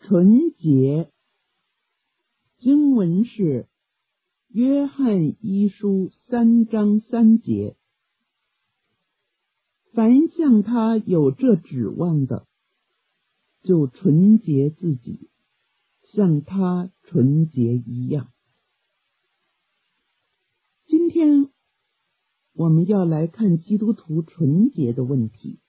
纯洁。经文是约翰一书3章3节，凡向他有这指望的，就纯洁自己，像他纯洁一样。今天我们要来看基督徒纯洁的问题。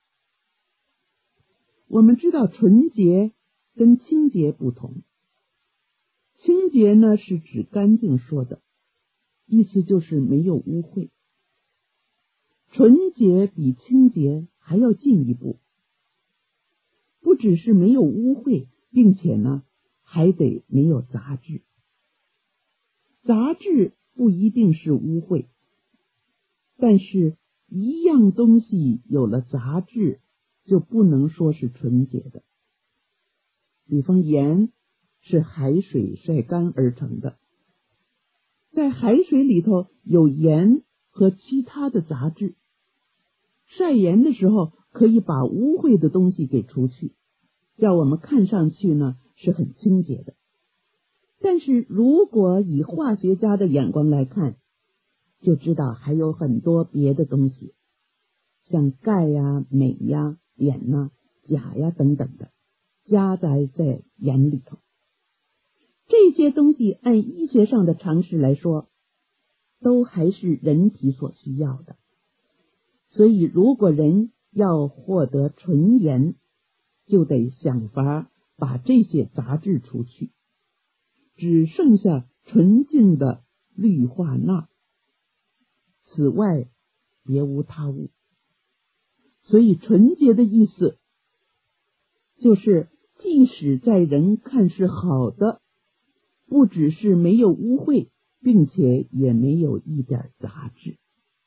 我们知道纯洁跟清洁不同，清洁呢是指干净说的，意思就是没有污秽。纯洁比清洁还要进一步，不只是没有污秽，并且呢还得没有杂质。杂质不一定是污秽，但是一样东西有了杂质，就不能说是纯洁的。比方盐是海水晒干而成的，在海水里头有盐和其他的杂质，晒盐的时候可以把污秽的东西给除去，叫我们看上去呢是很清洁的。但是如果以化学家的眼光来看，就知道还有很多别的东西，像钙呀、镁呀、碘呐、钾呀等等的，加在盐里头。这些东西按医学上的常识来说，都还是人体所需要的。所以如果人要获得纯盐，就得想法把这些杂质除去，只剩下纯净的氯化钠，此外别无他物。所以纯洁的意思就是即使在人看是好的，不只是没有污秽，并且也没有一点杂质。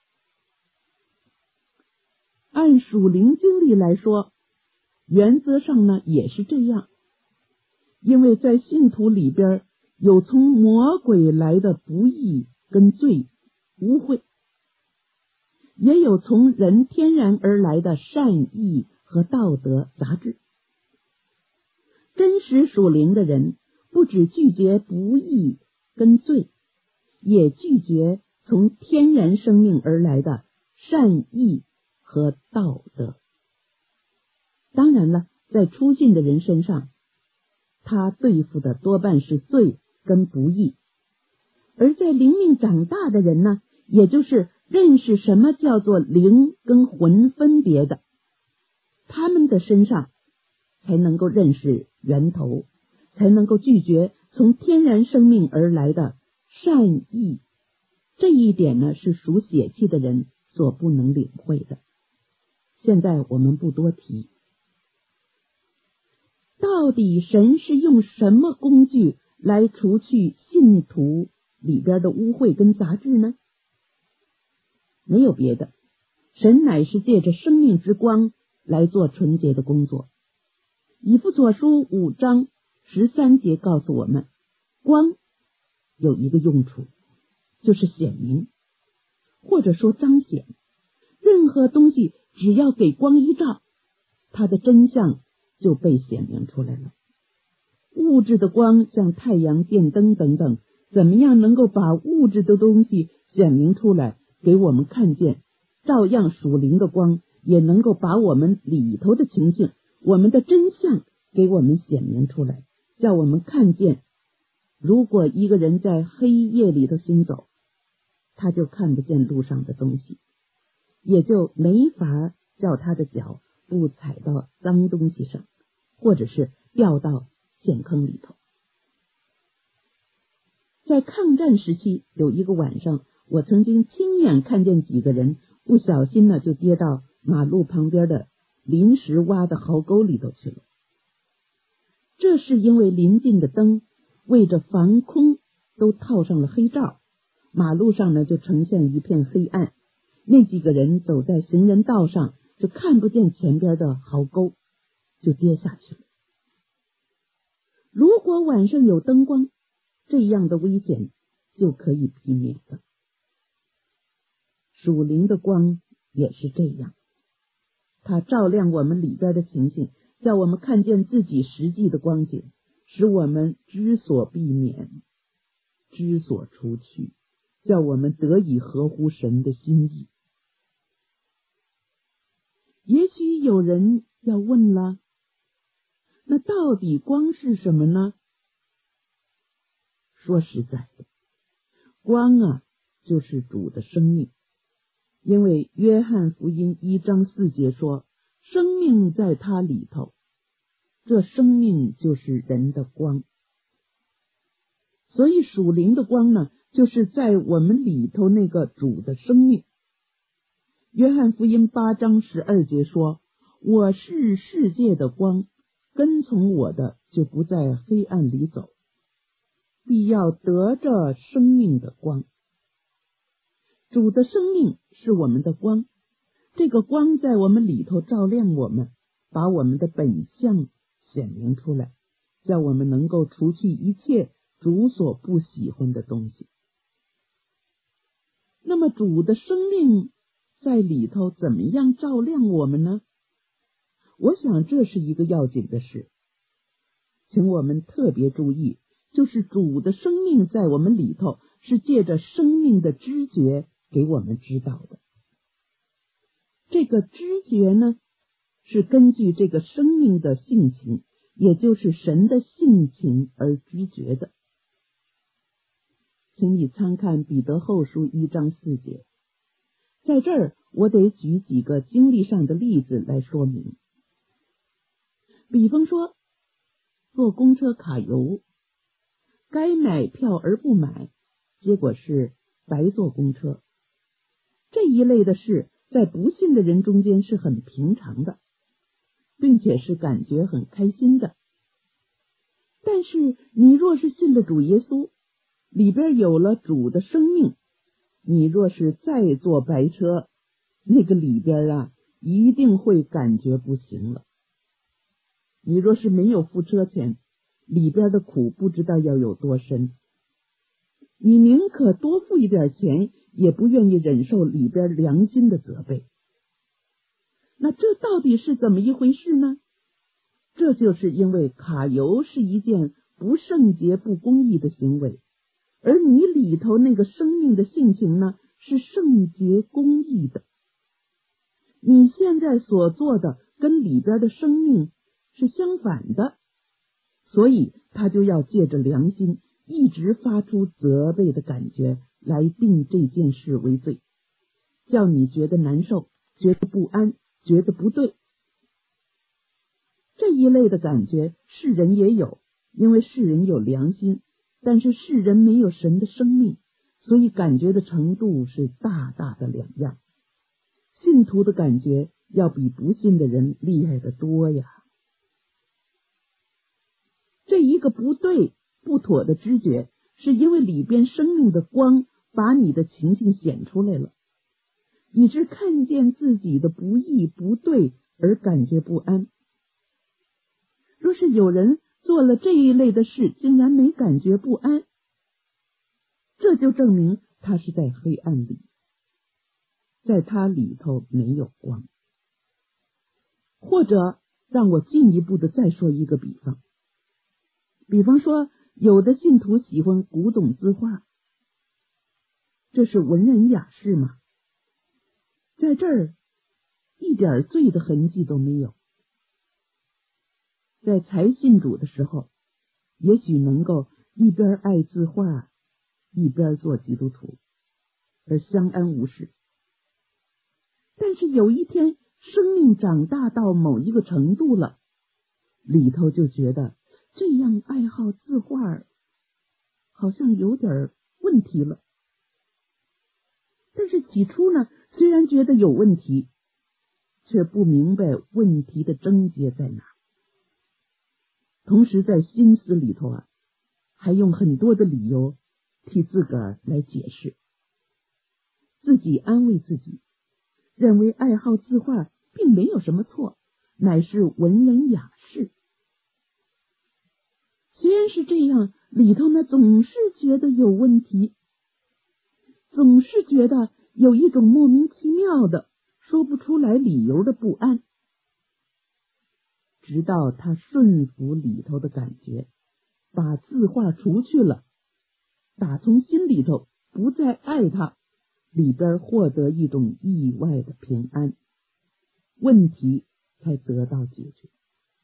按属灵经历来说，原则上呢也是这样，因为在信徒里边有从魔鬼来的不义跟罪污秽，也有从人天然而来的善意和道德杂质。真实属灵的人不只拒绝不义跟罪，也拒绝从天然生命而来的善意和道德。当然了，在初信的人身上，他对付的多半是罪跟不义。而在灵命长大的人呢，也就是认识什么叫做灵跟魂分别的，他们的身上才能够认识源头，才能够拒绝从天然生命而来的善意。这一点呢，是属血气的人所不能领会的。现在我们不多提。到底神是用什么工具来除去信徒里边的污秽跟杂质呢？没有别的，神乃是借着生命之光来做纯洁的工作。以弗所书5章13节告诉我们，光有一个用处，就是显明，或者说彰显。任何东西只要给光一照，它的真相就被显明出来了。物质的光像太阳、电灯等等，怎么样能够把物质的东西显明出来给我们看见？照样属灵的光也能够把我们里头的情形，我们的真相给我们显明出来，叫我们看见。如果一个人在黑夜里头行走，他就看不见路上的东西，也就没法叫他的脚不踩到脏东西上，或者是掉到陷坑里头。在抗战时期，有一个晚上，我曾经亲眼看见几个人不小心呢就跌到马路旁边的临时挖的壕沟里头去了。这是因为邻近的灯为着防空都套上了黑罩，马路上呢就呈现一片黑暗，那几个人走在行人道上就看不见前边的壕沟，就跌下去了。如果晚上有灯光，这样的危险就可以避免了。属灵的光也是这样，它照亮我们里边的情形，叫我们看见自己实际的光景， 使我们知所避免，知所除去，叫我们得以合乎神的心意。也许有人要问了，那到底光是什么呢？说实在的，光啊，就是主的生命。因为约翰福音1章4节说，生命在他里头，这生命就是人的光。所以属灵的光呢，就是在我们里头那个主的生命。约翰福音8章12节说，我是世界的光，跟从我的就不在黑暗里走，必要得着生命的光。主的生命是我们的光，这个光在我们里头照亮我们，把我们的本相显明出来，叫我们能够除去一切主所不喜欢的东西。那么主的生命在里头怎么样照亮我们呢？我想这是一个要紧的事，请我们特别注意，就是主的生命在我们里头是借着生命的知觉给我们知道的。这个知觉呢，是根据这个生命的性情，也就是神的性情而知觉的。请你参看彼得后书1章4节。在这儿我得举几个经历上的例子来说明。比方说，坐公车卡油，该买票而不买，结果是白坐公车。这一类的事在不信的人中间是很平常的，并且是感觉很开心的。但是你若是信了主耶稣，里边有了主的生命，你若是再坐白车，那个里边啊一定会感觉不行了。你若是没有付车钱，里边的苦不知道要有多深，你宁可多付一点钱，也不愿意忍受里边良心的责备。那这到底是怎么一回事呢？这就是因为卡油是一件不圣洁不公义的行为，而你里头那个生命的性情呢，是圣洁公义的。你现在所做的跟里边的生命是相反的，所以他就要借着良心一直发出责备的感觉来定这件事为罪，叫你觉得难受，觉得不安，觉得不对。这一类的感觉世人也有，因为世人有良心，但是世人没有神的生命，所以感觉的程度是大大的两样。信徒的感觉要比不信的人厉害得多呀。这一个不对不妥的知觉，是因为里边生命的光把你的情形显出来了，以致看见自己的不义不对而感觉不安。若是有人做了这一类的事，竟然没感觉不安，这就证明他是在黑暗里，在他里头没有光。或者让我进一步的再说一个比方，比方说有的信徒喜欢古董字画，这是文人雅士嘛，在这儿一点罪的痕迹都没有。在才信主的时候，也许能够一边爱字画，一边做基督徒，而相安无事。但是有一天生命长大到某一个程度了，里头就觉得这样爱好字画好像有点问题了。但是起初呢，虽然觉得有问题，却不明白问题的症结在哪。同时在心思里头啊，还用很多的理由替自个儿来解释，自己安慰自己，认为爱好字画并没有什么错，乃是文人雅士。虽然是这样，里头呢总是觉得有问题，总是觉得有一种莫名其妙的说不出来理由的不安。直到他顺服里头的感觉， 把字画除去了，打从心里头不再爱它，里边获得一种意外的平安，问题才得到解决。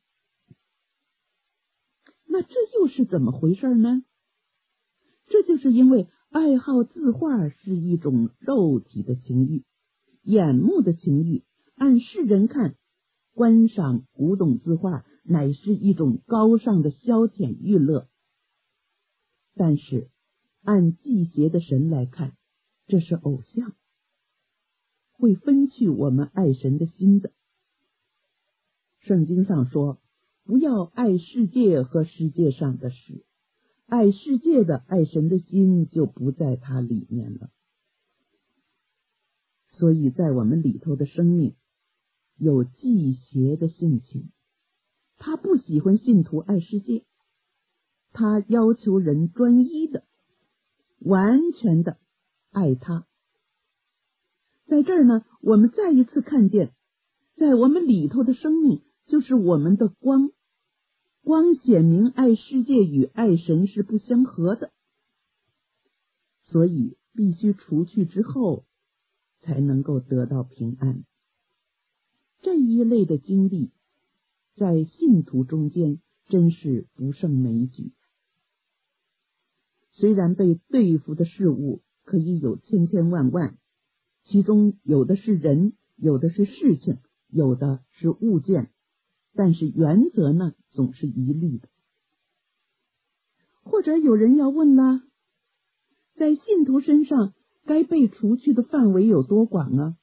那这又是怎么回事呢？这就是因为爱好字画是一种肉体的情欲，眼目的情欲。按世人看，观赏古董字画乃是一种高尚的消遣娱乐，但是按祭邪的神来看，这是偶像，会分去我们爱神的心的。圣经上说，不要爱世界和世界上的事，爱世界的爱神的心就不在它里面了。所以在我们里头的生命有祭邪的性情，他不喜欢信徒爱世界，他要求人专一的完全的爱他。在这儿呢，我们再一次看见，在我们里头的生命就是我们的光，光显明爱世界与爱神是不相合的，所以必须除去之后才能够得到平安。这一类的经历在信徒中间真是不胜枚举。虽然被对付的事物可以有千千万万，其中有的是人，有的是事情，有的是物件，但是原则呢总是一律的。或者有人要问了，在信徒身上该被除去的范围有多广啊？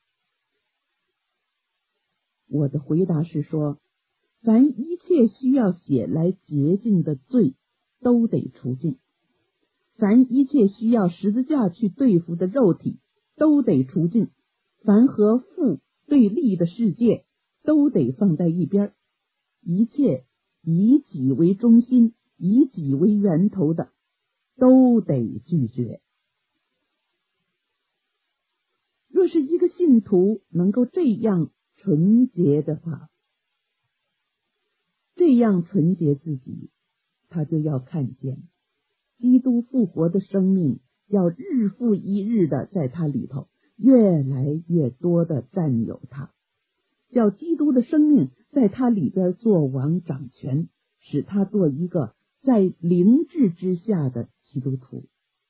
我的回答是说，凡一切需要血来洁净的罪都得除尽，凡一切需要十字架去对付的肉体都得除尽，凡和父对立的世界都得放在一边，一切以己为中心，以己为源头的都得拒绝。若是一个信徒能够这样纯洁的话，这样纯洁自己，他就要看见基督复活的生命要日复一日的在他里头越来越多的占有他，叫基督的生命在他里边做王掌权，使他做一个在灵智之下的基督徒。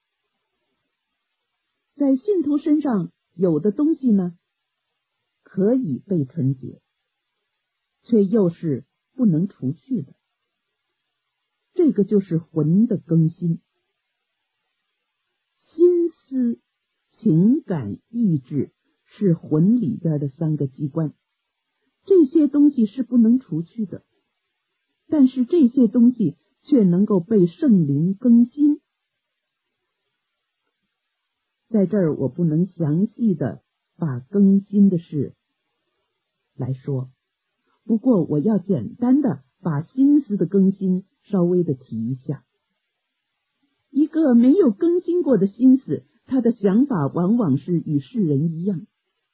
在信徒身上有的东西呢可以被纯洁，却又是不能除去的，这个就是魂的更新。心思、情感、意志是魂里边的三个机关，这些东西是不能除去的，但是这些东西却能够被圣灵更新。在这儿我不能详细的把更新的事来说，不过我要简单的把心思的更新稍微的提一下。一个没有更新过的心思，他的想法往往是与世人一样，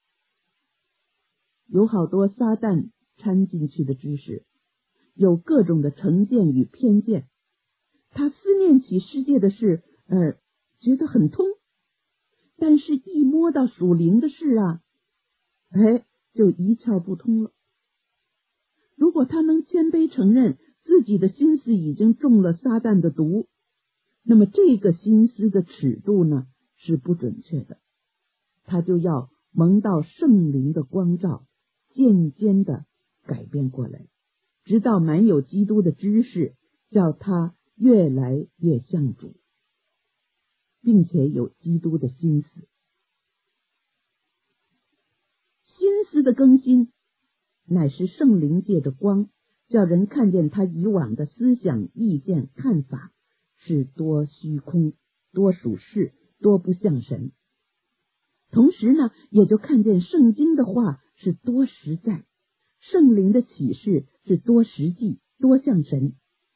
有好多撒旦掺进去的知识，有各种的成见与偏见，他思念起世界的事觉得很通，但是一摸到属灵的事啊，就一窍不通了。如果他能谦卑承认自己的心思已经中了撒旦的毒，那么这个心思的尺度呢是不准确的，他就要蒙到圣灵的光照，渐渐的改变过来，直到满有基督的知识，叫他越来越像主，并且有基督的心思。心思的更新乃是圣灵界的光，叫人看见他以往的思想、意见、看法是多虚空，多属世，多不像神。同时呢，也就看见圣经的话是多实在，圣灵的启示是多实际，多像神。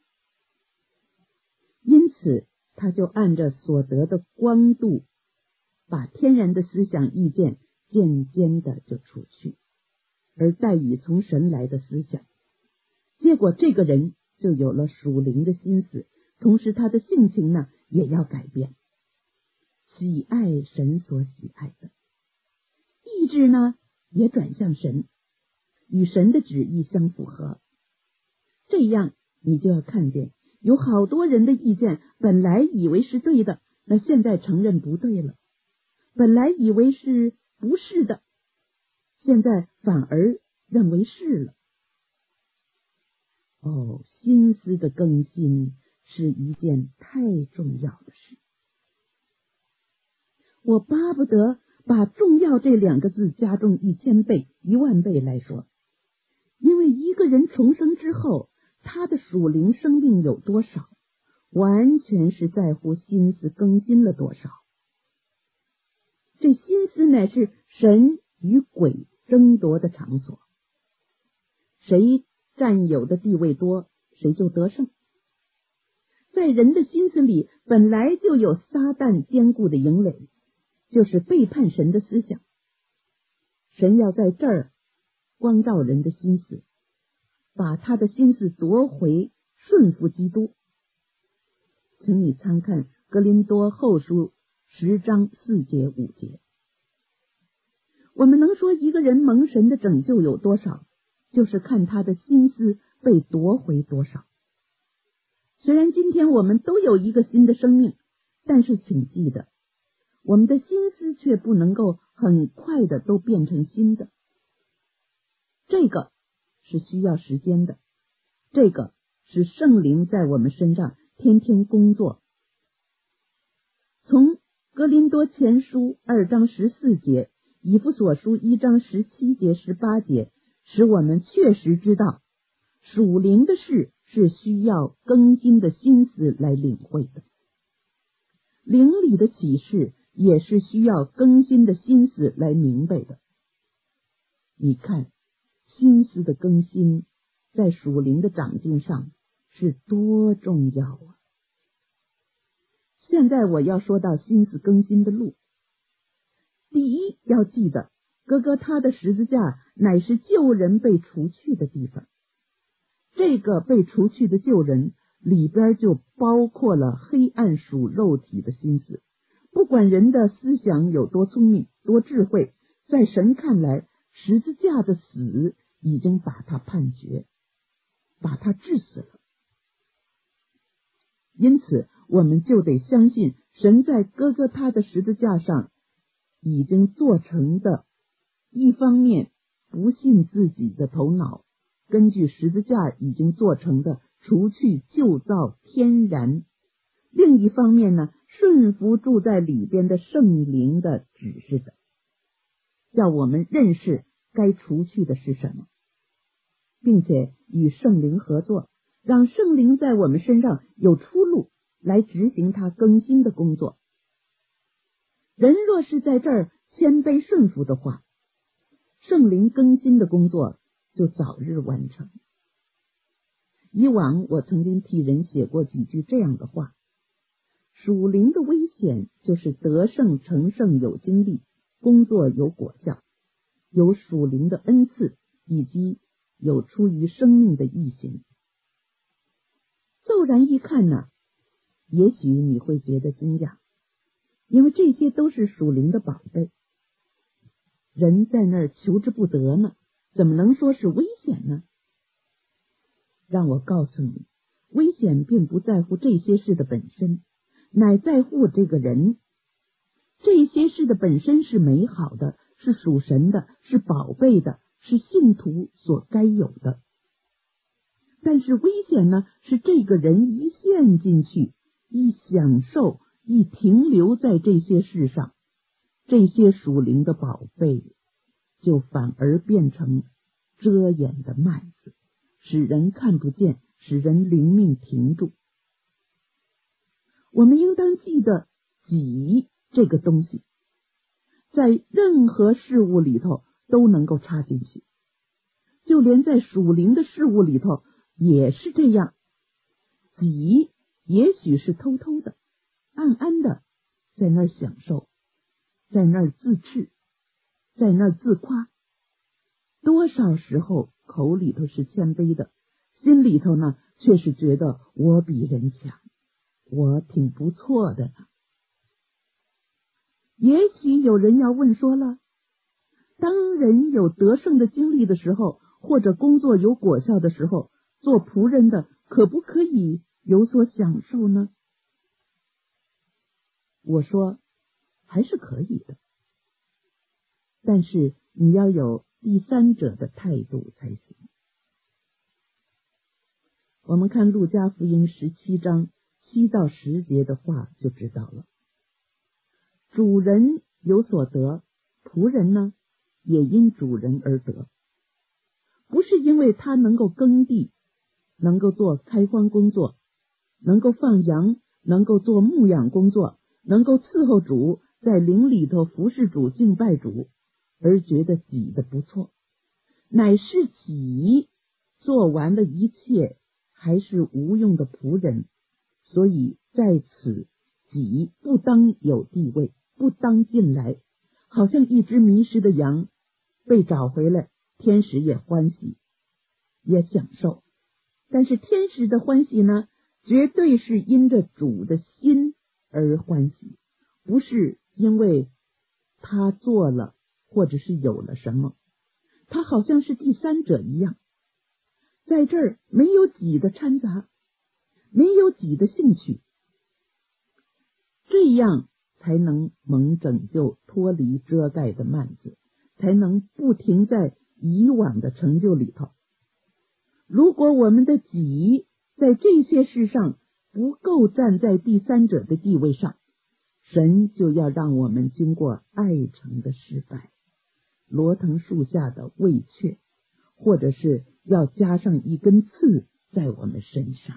因此他就按着所得的光度，把天然的思想意见渐渐的就除去，而代以从神来的思想。结果这个人就有了属灵的心思， 同时他的性情呢也要改变，喜爱神所喜爱的，意志呢也转向神，与神的旨意相符合。这样你就要看见有好多人的意见本来以为是对的，那现在承认不对了，本来以为是不是的，现在反而认为是了。心思的更新是一件太重要的事。我巴不得把重要这2个字加重1000倍、10000倍来说，因为一个人重生之后，他的属灵生命有多少，完全是在乎心思更新了多少。这心思乃是神与鬼争夺的场所，谁占有的地位多，谁就得胜。在人的心思里本来就有撒旦坚固的营垒，就是背叛神的思想。神要在这儿光照人的心思，把他的心思夺回，顺服基督。请你参看哥林多后书10章4节5节。我们能说一个人蒙神的拯救有多少，就是看他的心思被夺回多少。虽然今天我们都有一个新的生命，但是请记得，我们的心思却不能够很快的都变成新的。这个是需要时间的，这个是圣灵在我们身上天天工作。从哥林多前书2章14节、以弗所书1章17节、18节，使我们确实知道属灵的事是需要更新的心思来领会的，灵里的启示也是需要更新的心思来明白的。你看，心思的更新在属灵的长进上是多重要啊！现在我要说到心思更新的路。第一，要记得哥哥他的十字架乃是旧人被除去的地方，这个被除去的旧人里边就包括了黑暗属肉体的心思。不管人的思想有多聪明多智慧，在神看来，十字架的死已经把他判决，把他治死了。因此我们就得相信神在哥哥他的十字架上已经做成的，一方面不信自己的头脑，根据十字架已经做成的除去旧造天然，另一方面呢，顺服住在里边的圣灵的指示的，叫我们认识该除去的是什么，并且与圣灵合作，让圣灵在我们身上有出路，来执行他更新的工作。人若是在这儿谦卑顺服的话，圣灵更新的工作就早日完成。以往我曾经替人写过几句这样的话：属灵的危险就是得胜成圣有经历，工作有果效，有属灵的恩赐，以及有出于生命的异行。骤然一看呢，也许你会觉得惊讶，因为这些都是属灵的宝贝，人在那儿求之不得呢，怎么能说是危险呢？让我告诉你，危险并不在乎这些事的本身，乃在乎这个人。这些事的本身是美好的，是属神的，是宝贝的，是信徒所该有的。但是危险呢，是这个人一陷进去，一享受，一停留在这些事上，这些属灵的宝贝就反而变成遮掩的麦子，使人看不见，使人灵命停住。我们应当记得己这个东西，在任何事物里头都能够插进去，就连在属灵的事物里头也是这样。己也许是偷偷的、暗暗的在那儿享受，在那儿自恃，在那儿自夸，多少时候口里头是谦卑的，心里头呢却是觉得我比人强， 我挺不错的。也许有人要问说了，当人有得胜的经历的时候，或者工作有果效的时候，做仆人的可不可以有所享受呢？我说还是可以的，但是你要有第三者的态度才行。我们看路加福音17章7到10节的话就知道了。主人有所得，仆人呢也因主人而得，不是因为他能够耕地，能够做开荒工作，能够放羊，能够做牧养工作，能够伺候主，在灵里头服侍主敬拜主，而觉得己的不错，乃是己做完了一切还是无用的仆人，所以在此己不当有地位，不当进来，好像一只迷失的羊被找回来，天使也欢喜也享受。但是天使的欢喜呢，绝对是因着主的心而欢喜，不是因为他做了或者是有了什么，他好像是第三者一样，在这儿没有己的掺杂，没有己的兴趣，这样才能蒙拯救，脱离遮盖的幔子，才能不停在以往的成就里头。如果我们的己在这些事上不够站在第三者的地位上，神就要让我们经过爱城的失败，罗藤树下的畏怯，或者是要加上一根刺在我们身上，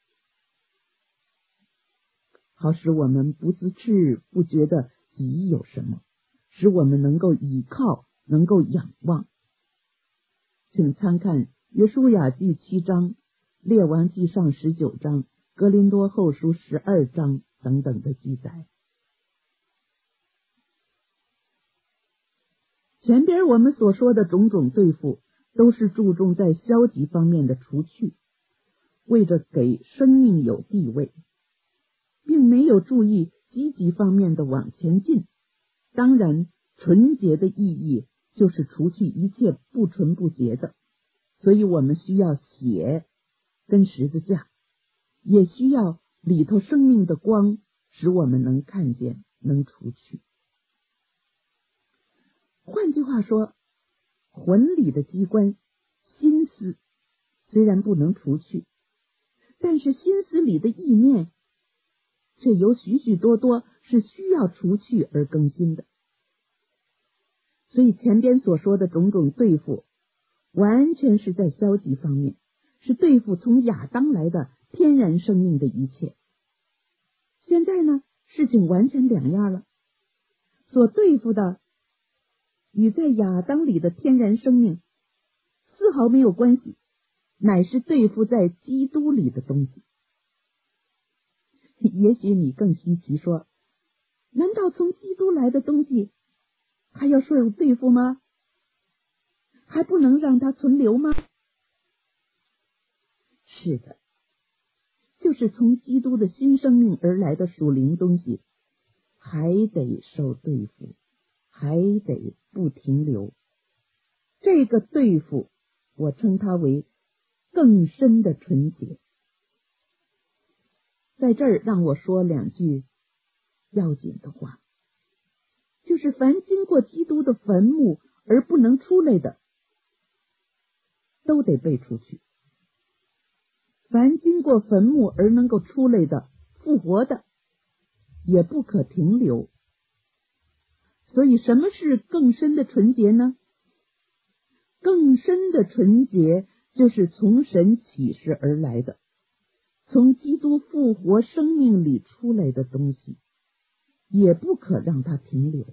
好使我们不自知，不觉得己有什么，使我们能够倚靠，能够仰望。请参看约书亚记7章、列王记上19章、哥林多后书12章等等的记载。前边我们所说的种种对付，都是注重在消极方面的除去，为着给生命有地位，并没有注意积极方面的往前进。当然，纯洁的意义就是除去一切不纯不洁的，所以我们需要血跟十字架，也需要里头生命的光，使我们能看见，能除去。换句话说，魂里的机关心思虽然不能除去，但是心思里的意念却有许许多多是需要除去而更新的。所以前边所说的种种对付，完全是在消极方面，是对付从亚当来的天然生命的一切。现在呢，事情完全两样了，所对付的与在亚当里的天然生命丝毫没有关系，乃是对付在基督里的东西。也许你更稀奇说，难道从基督来的东西还要受对付吗？还不能让它存留吗？是的，就是从基督的新生命而来的属灵东西，还得受对付，还得不停留。这个对付，我称它为更深的纯洁。在这儿让我说两句要紧的话，就是凡经过基督的坟墓而不能出来的，都得被除去；凡经过坟墓而能够出来的，复活的，也不可停留。所以什么是更深的纯洁呢？更深的纯洁就是从神启示而来的，从基督复活生命里出来的东西，也不可让它停留。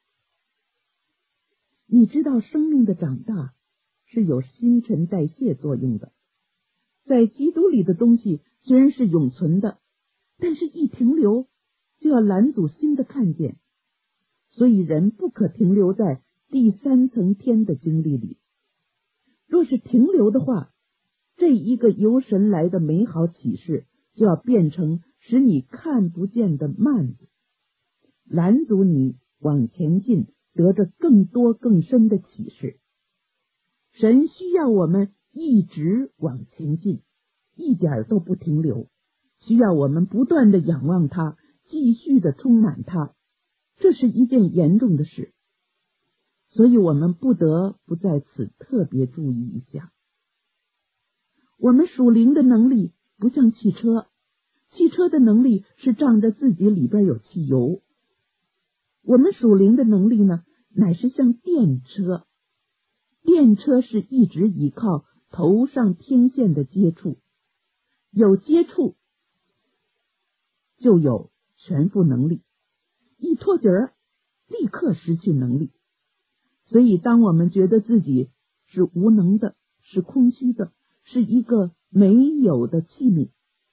你知道生命的长大是有新陈代谢作用的，在基督里的东西虽然是永存的，但是一停留就要拦阻新的看见，所以人不可停留在第三层天的经历里。若是停留的话，这一个由神来的美好启示就要变成使你看不见的幔子，拦阻你往前进，得着更多更深的启示。神需要我们一直往前进，一点都不停留，需要我们不断的仰望他，继续的充满他。这是一件严重的事，所以我们不得不在此特别注意一下。我们属灵的能力不像汽车，汽车的能力是仗着自己里边有汽油。我们属灵的能力呢，乃是像电车。电车是一直依靠头上天线的接触，有接触就有全副能力，一脱节儿立刻失去能力。所以当我们觉得自己是无能的，是空虚的，是一个没有的器皿，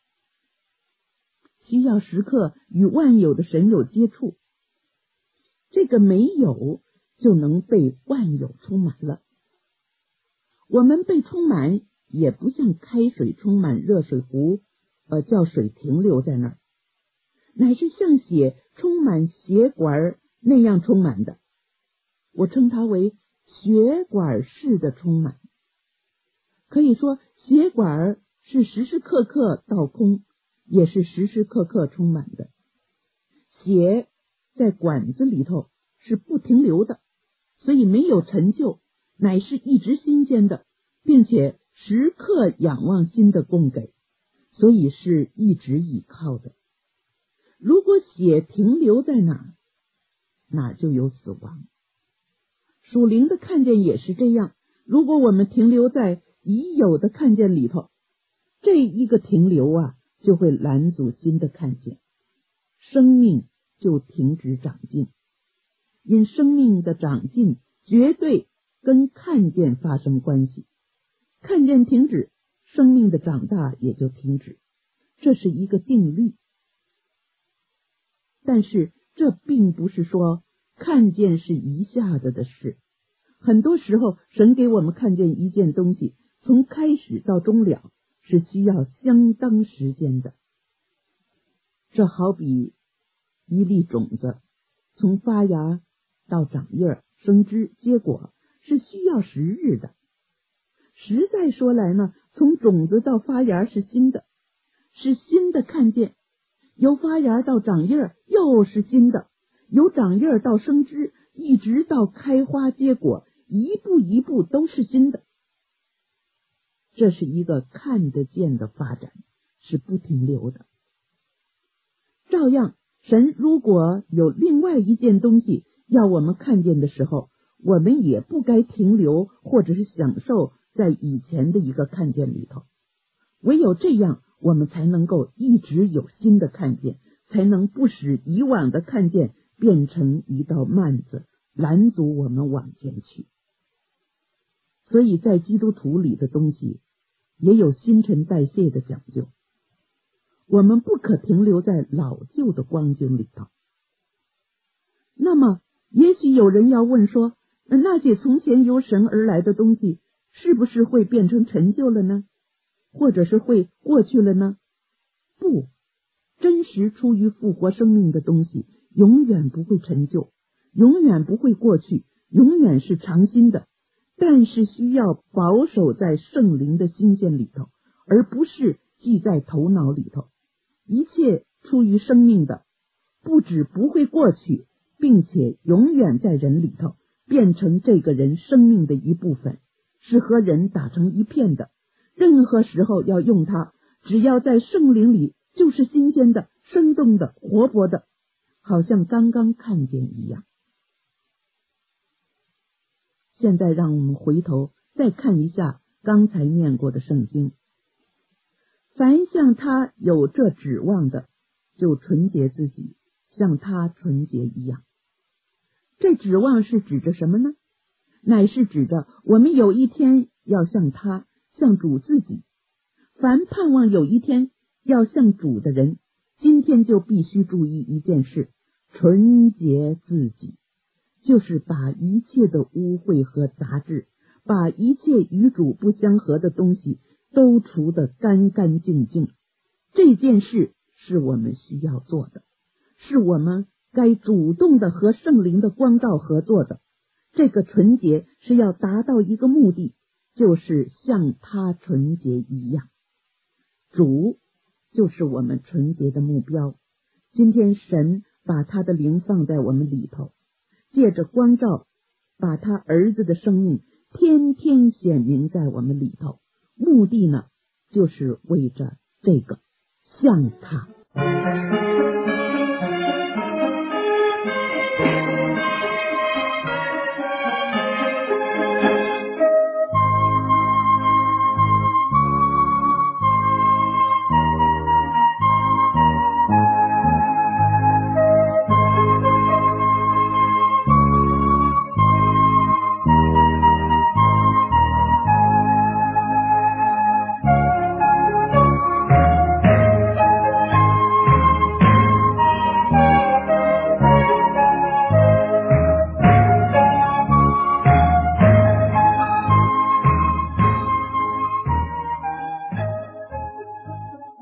需要时刻与万有的神有接触，这个没有就能被万有充满了。我们被充满也不像开水充满热水壶，叫水停留在那儿，乃是像血充满血管那样充满的。我称它为血管式的充满。可以说血管是时时刻刻倒空，也是时时刻刻充满的。血在管子里头是不停留的，所以没有陈旧，乃是一直新鲜的，并且时刻仰望新的供给，所以是一直依靠的。如果血停留在哪就有死亡。属灵的看见也是这样，如果我们停留在已有的看见里头，这一个停留就会拦阻新的看见，生命就停止长进。因生命的长进绝对跟看见发生关系，看见停止，生命的长大也就停止，这是一个定律。但是这并不是说看见是一下子的事，很多时候神给我们看见一件东西，从开始到终了是需要相当时间的。这好比一粒种子，从发芽到长叶、生枝、结果是需要时日的。实在说来呢，从种子到发芽是新的，是新的看见；由发芽到长叶又是新的，由长叶到生枝，一直到开花结果，一步一步都是新的。这是一个看得见的发展，是不停留的。照样，神如果有另外一件东西要我们看见的时候，我们也不该停留或者是享受在以前的一个看见里头。唯有这样，我们才能够一直有新的看见，才能不使以往的看见变成一道幔子，拦阻我们往前去。所以在基督徒里的东西也有新陈代谢的讲究，我们不可停留在老旧的光景里头。那么也许有人要问说，那些从前由神而来的东西是不是会变成陈旧了呢？或者是会过去了呢？不，真实出于复活生命的东西永远不会陈旧，永远不会过去，永远是常新的，但是需要保守在圣灵的新鲜里头，而不是记在头脑里头。一切出于生命的，不止不会过去，并且永远在人里头，变成这个人生命的一部分，是和人打成一片的。任何时候要用它，只要在圣灵里，就是新鲜的、生动的、活泼的，好像刚刚看见一样。现在让我们回头再看一下刚才念过的圣经。凡像他有这指望的，就纯洁自己，像他纯洁一样。这指望是指着什么呢？乃是指着我们有一天要像他，像主自己。凡盼望有一天要像主的人，今天就必须注意一件事，纯洁自己，就是把一切的污秽和杂质，把一切与主不相合的东西都除得干干净净。这件事是我们需要做的，是我们该主动的和圣灵的光照合作的。这个纯洁是要达到一个目的，就是像他纯洁一样。主就是我们纯洁的目标。今天神把他的灵放在我们里头，借着光照把他儿子的生命天天显明在我们里头，目的呢就是为着这个像他。